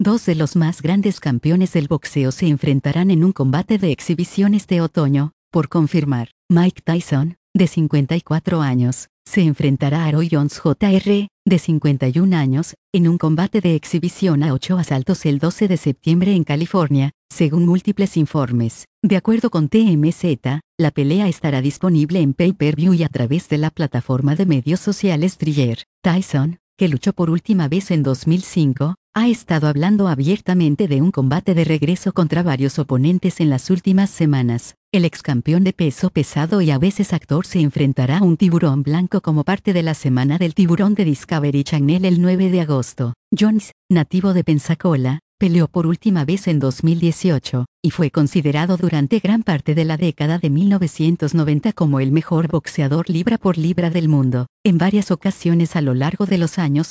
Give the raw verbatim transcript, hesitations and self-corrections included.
Dos de los más grandes campeones del boxeo se enfrentarán en un combate de exhibición este otoño, por confirmar. Mike Tyson, de cincuenta y cuatro años, se enfrentará a Roy Jones junior, de cincuenta y un años, en un combate de exhibición a ocho asaltos el doce de septiembre en California, según múltiples informes. De acuerdo con T M Z, la pelea estará disponible en pay-per-view y a través de la plataforma de medios sociales Triller. Tyson, que luchó por última vez en dos mil cinco, ha estado hablando abiertamente de un combate de regreso contra varios oponentes en las últimas semanas. El ex campeón de peso pesado y a veces actor se enfrentará a un tiburón blanco como parte de la Semana del Tiburón de Discovery Channel el nueve de agosto. Jones, nativo de Pensacola, peleó por última vez en dos mil dieciocho, y fue considerado durante gran parte de la década de mil novecientos noventa como el mejor boxeador libra por libra del mundo. En varias ocasiones a lo largo de los años,